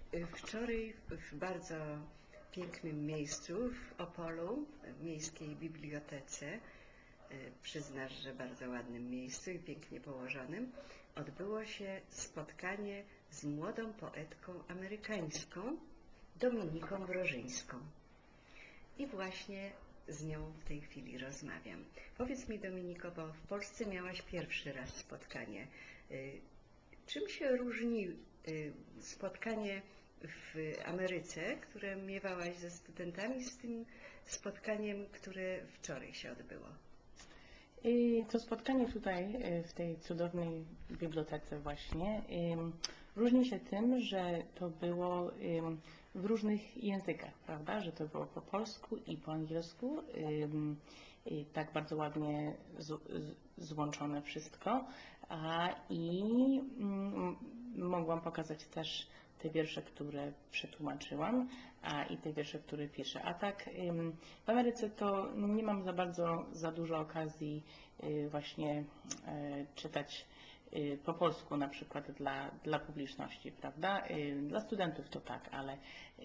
Wczoraj w bardzo pięknym miejscu w Opolu, w Miejskiej Bibliotece, przyznasz, że bardzo ładnym miejscu i pięknie położonym, odbyło się spotkanie z młodą poetką amerykańską, Dominiką Wrożyńską. I właśnie z nią w tej chwili rozmawiam. Powiedz mi, Dominiko, bo w Polsce miałaś pierwszy raz spotkanie. Czym się różni spotkanie w Ameryce, które miewałaś ze studentami, z tym spotkaniem, które wczoraj się odbyło? To spotkanie tutaj, w tej cudownej bibliotece właśnie, różni się tym, że to było w różnych językach, prawda? Że to było po polsku i po angielsku, i tak bardzo ładnie złączone wszystko. I mogłam pokazać też te wiersze, które przetłumaczyłam, i te wiersze, które piszę. A tak w Ameryce to nie mam za dużo okazji właśnie czytać po polsku na przykład dla publiczności, prawda? Dla studentów to tak, ale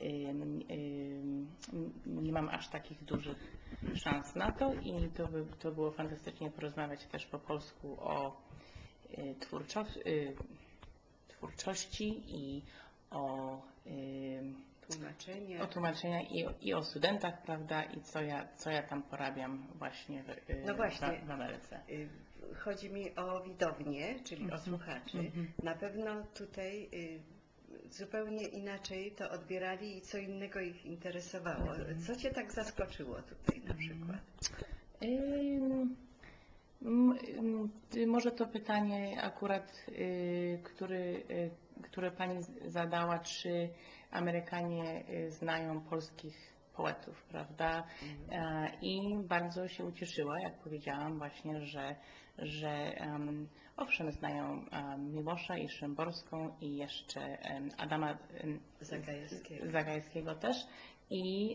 nie mam aż takich dużych szans na to i to było fantastycznie porozmawiać też po polsku o twórczości i o tłumaczenia i o studentach, prawda, i co ja tam porabiam właśnie w Ameryce. Chodzi mi o widownię, czyli o słuchaczy. Na pewno tutaj zupełnie inaczej to odbierali i co innego ich interesowało. Co Cię tak zaskoczyło tutaj na przykład? Może to pytanie akurat, które Pani zadała, czy Amerykanie znają polskich poetów, prawda? I bardzo się ucieszyła, jak powiedziałam właśnie, że owszem, znają Miłosza i Szymborską i jeszcze Adama Zagajskiego też. I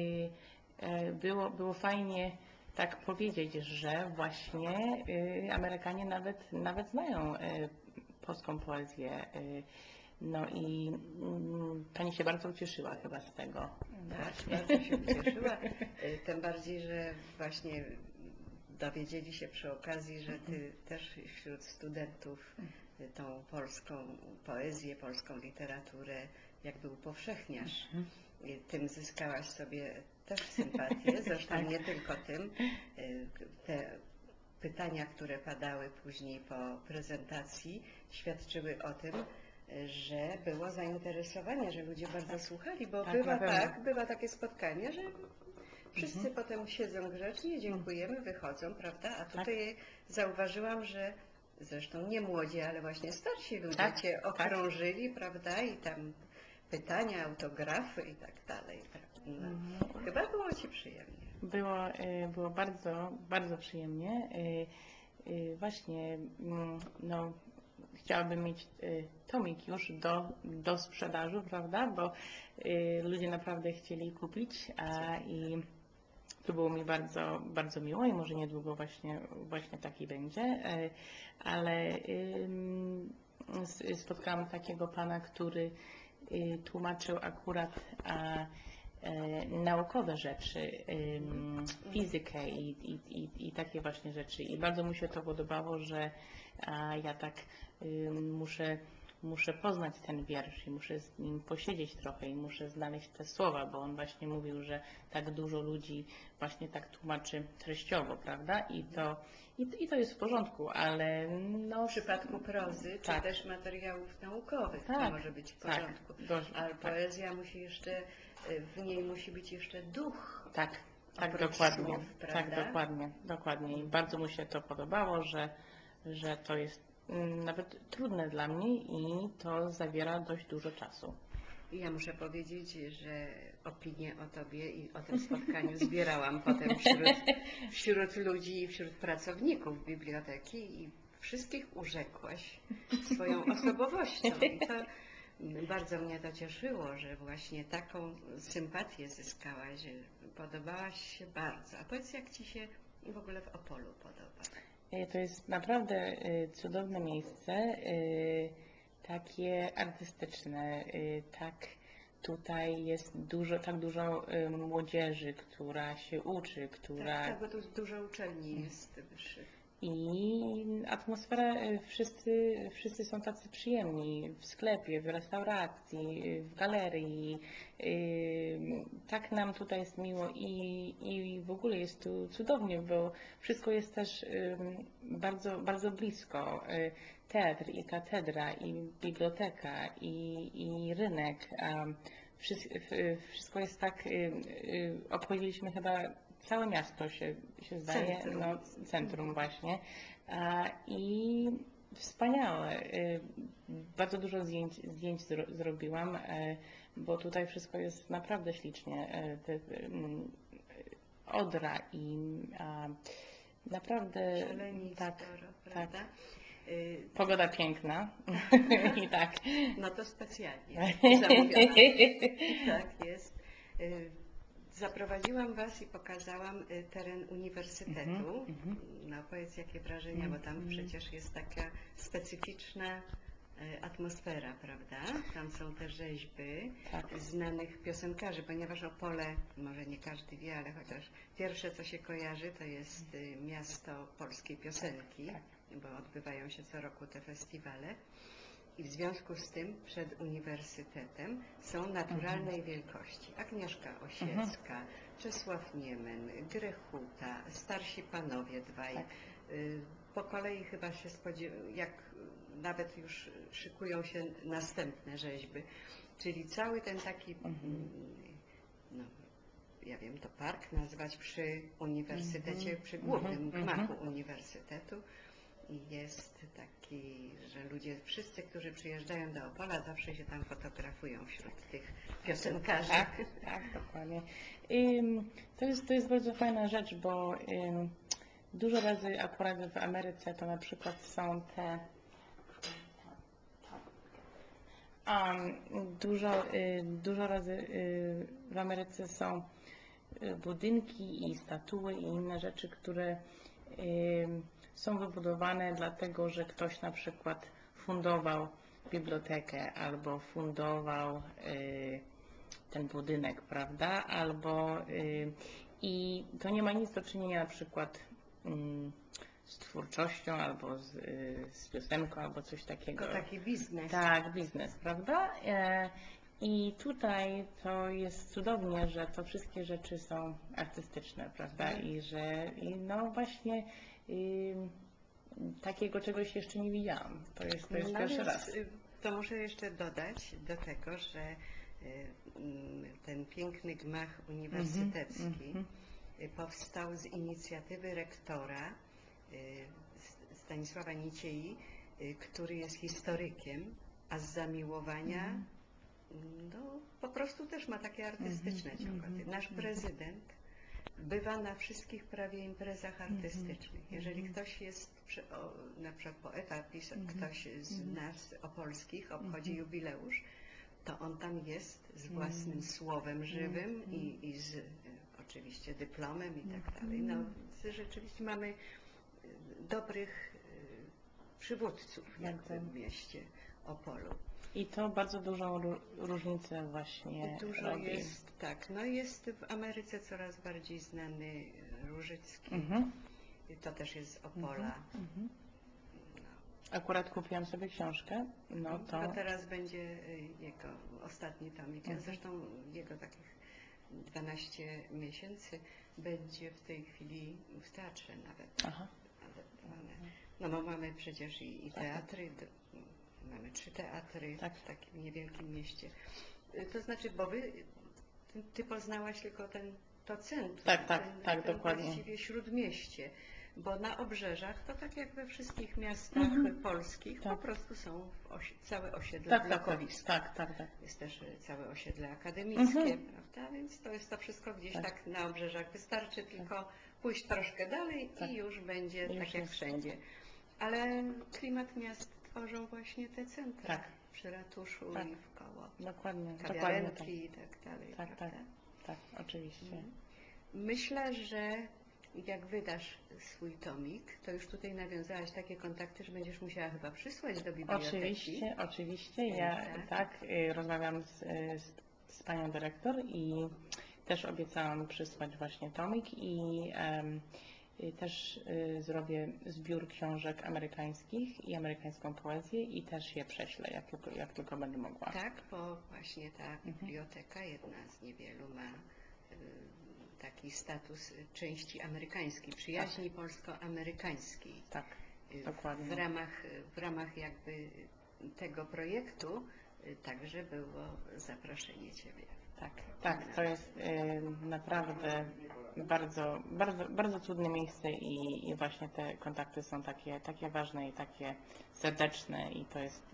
było fajnie tak powiedzieć, że właśnie Amerykanie nawet znają polską poezję. No i Pani się bardzo ucieszyła chyba z tego. Tak, bardzo się ucieszyła. Tym bardziej, że właśnie dowiedzieli się przy okazji, że Ty też wśród studentów tą polską poezję, polską literaturę jakby upowszechniasz. Tym zyskałaś sobie też sympatię, zresztą Tak. nie tylko tym. Te pytania, które padały później po prezentacji, świadczyły o tym, że było zainteresowanie, że ludzie bardzo słuchali, bo bywa takie spotkanie, że wszyscy potem siedzą grzecznie, dziękujemy, wychodzą, prawda? A tutaj zauważyłam, że zresztą nie młodzi, ale właśnie starsi ludzie Cię okrążyli, prawda? I tam pytania, autografy i tak dalej. No, chyba było Ci przyjemnie. Było bardzo, bardzo przyjemnie. Właśnie, no, chciałabym mieć tomik już do sprzedaży, prawda? Bo ludzie naprawdę chcieli kupić, i to było mi bardzo, bardzo miło i może niedługo właśnie taki będzie, ale spotkałam takiego pana, który tłumaczył akurat naukowe rzeczy, fizykę i takie właśnie rzeczy. I bardzo mu się to podobało, że ja tak muszę poznać ten wiersz i muszę z nim posiedzieć trochę i muszę znaleźć te słowa, bo on właśnie mówił, że tak dużo ludzi właśnie tak tłumaczy treściowo, prawda? I to jest w porządku, ale no... W przypadku prozy, czy też materiałów naukowych, to może być w porządku. Ale poezja musi jeszcze, w niej musi być jeszcze duch. Tak, dokładnie. Słów, prawda? Tak, dokładnie. I bardzo mu się to podobało, że to jest nawet trudne dla mnie i to zabiera dość dużo czasu. I ja muszę powiedzieć, że opinię o Tobie i o tym spotkaniu zbierałam potem wśród ludzi, wśród pracowników biblioteki i wszystkich urzekłaś swoją osobowością. I to bardzo mnie to cieszyło, że właśnie taką sympatię zyskałaś, że podobałaś się bardzo. A powiedz, jak Ci się w ogóle w Opolu podoba? To jest naprawdę cudowne miejsce. takie artystyczne, tak tutaj jest tak dużo młodzieży, która się uczy, która Tak, bo tu dużo uczelni jest wyższych. i atmosfera, wszyscy są tacy przyjemni w sklepie, w restauracji, w galerii. Tak nam tutaj jest miło i w ogóle jest tu cudownie, bo wszystko jest też bardzo, bardzo blisko. Teatr i katedra i biblioteka i rynek. Wszystko jest tak, obchodziliśmy chyba całe miasto się zdaje, Centrum. no centrum właśnie. I wspaniałe. Bardzo dużo zdjęć zrobiłam, bo tutaj wszystko jest naprawdę ślicznie. Odra i naprawdę Szaleni tak, sporo, tak. prawda? Pogoda piękna. I tak. No to specjalnie zamówiona. Tak jest. Zaprowadziłam Was i pokazałam teren uniwersytetu. No powiedz, jakie wrażenia, bo tam przecież jest taka specyficzna atmosfera, prawda? Tam są te rzeźby Tak. znanych piosenkarzy, ponieważ Opole, może nie każdy wie, ale chociaż pierwsze, co się kojarzy, to jest miasto polskiej piosenki, Tak. bo odbywają się co roku te festiwale. I w związku z tym przed uniwersytetem są naturalnej wielkości. Agnieszka Osiecka, Czesław Niemen, Grechuta, starsi panowie dwaj. Tak. Po kolei chyba się jak nawet już szykują się następne rzeźby. Czyli cały ten taki, no, ja wiem, to park nazwać przy uniwersytecie, przy głównym gmachu uniwersytetu. I jest taki, że ludzie, wszyscy, którzy przyjeżdżają do Opola, zawsze się tam fotografują wśród tych piosenkarzy. Tak, dokładnie. To jest bardzo fajna rzecz, bo dużo razy akurat w Ameryce to na przykład są te dużo razy w Ameryce są budynki i statuły i inne rzeczy, które są wybudowane dlatego, że ktoś na przykład fundował bibliotekę albo fundował ten budynek, prawda? Albo i to nie ma nic do czynienia na przykład z twórczością albo z piosenką albo coś takiego. To taki biznes. Tak, biznes, prawda? I tutaj to jest cudownie, że to wszystkie rzeczy są artystyczne, prawda? No właśnie takiego czegoś jeszcze nie widziałam. To jest No pierwszy więc, raz. to muszę jeszcze dodać do tego, że ten piękny gmach uniwersytecki powstał z inicjatywy rektora Stanisława Niciei, który jest historykiem, a z zamiłowania no, po prostu też ma takie artystyczne ciągoty. Nasz prezydent bywa na wszystkich prawie imprezach artystycznych. Jeżeli ktoś jest, na przykład poeta, ktoś z nas opolskich obchodzi jubileusz, to on tam jest z własnym słowem żywym i z oczywiście dyplomem i tak dalej. No, rzeczywiście mamy dobrych przywódców jakby w mieście Opolu. I to bardzo dużą różnicę właśnie Dużo robi. jest, tak. No jest w Ameryce coraz bardziej znany Różycki. To też jest z Opola. No. Akurat kupiłam sobie książkę. No to teraz będzie jego ostatni tomik. Zresztą jego takich 12 miesięcy będzie w tej chwili w teatrze nawet adaptowane. No bo mamy przecież i teatry, mamy 3 teatry w takim niewielkim mieście. To znaczy, bo ty poznałaś tylko to centrum, tak, ten dokładnie. właściwie śródmieście, bo na obrzeżach to tak jak we wszystkich miastach polskich po prostu są całe osiedle blokowiska. Tak. Jest też całe osiedle akademickie, prawda? Więc to jest to wszystko gdzieś tak na obrzeżach. Wystarczy tylko pójść troszkę dalej i już będzie tak jak wszędzie. Ale klimat miast tworzą właśnie te centra przy ratuszu i wkoło. Dokładnie. Kawiarenki i tak dalej. Tak, oczywiście. Myślę, że jak wydasz swój tomik, to już tutaj nawiązałaś takie kontakty, że będziesz musiała chyba przysłać do biblioteki. Oczywiście, oczywiście. Ja tak, rozmawiam z panią dyrektor i też obiecałam przysłać właśnie tomik i też zrobię zbiór książek amerykańskich i amerykańską poezję i też je prześlę, jak tylko będę mogła. Tak, bo właśnie ta biblioteka, jedna z niewielu, ma taki status części amerykańskiej, przyjaźni polsko-amerykańskiej. Tak, dokładnie. W ramach jakby tego projektu także było zaproszenie Ciebie. Tak, to jest naprawdę bardzo, bardzo, bardzo trudne miejsce i właśnie te kontakty są takie ważne i takie serdeczne i to jest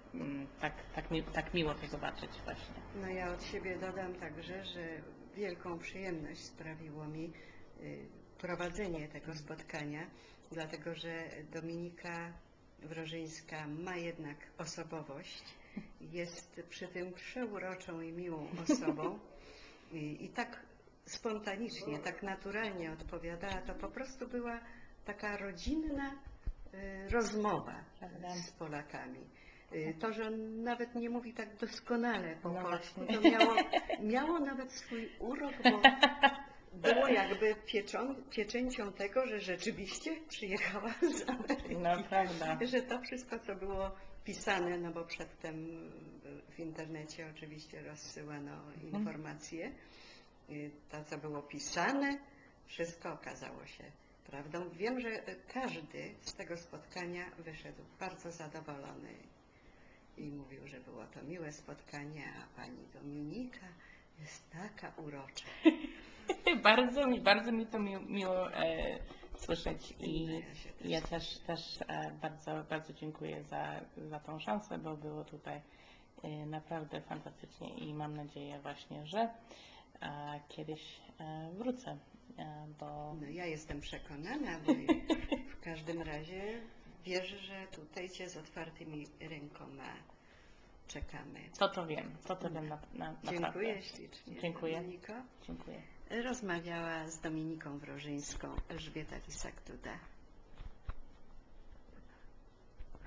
tak miło to zobaczyć właśnie. No ja od siebie dodam także, że wielką przyjemność sprawiło mi prowadzenie tego spotkania, dlatego że Dominika Wrożyńska ma jednak osobowość, jest przy tym przeuroczą i miłą osobą i tak spontanicznie, tak naturalnie odpowiadała, to po prostu była taka rodzinna rozmowa z Polakami. To, że on nawet nie mówi tak doskonale po polsku, to miało nawet swój urok, bo było jakby pieczęcią tego, że rzeczywiście przyjechała z Ameryki. No, prawda. Że to wszystko, co było pisane, no bo przedtem w internecie oczywiście rozsyłano informacje, to, co było pisane, wszystko okazało się prawdą. Wiem, że każdy z tego spotkania wyszedł bardzo zadowolony i mówił, że było to miłe spotkanie, a pani Dominika jest taka urocza. Bardzo mi to miło słyszeć i ja też bardzo, bardzo dziękuję za tą szansę, bo było tutaj naprawdę fantastycznie i mam nadzieję właśnie, że kiedyś wrócę, bo... No ja jestem przekonana, bo w każdym razie wierzę, że tutaj Cię z otwartymi rękoma czekamy. To wiem naprawdę. Dziękuję ślicznie. Dziękuję. Dominiko. Dziękuję. Rozmawiała z Dominiką Wrożyńską Elżbieta Lisak-Duda.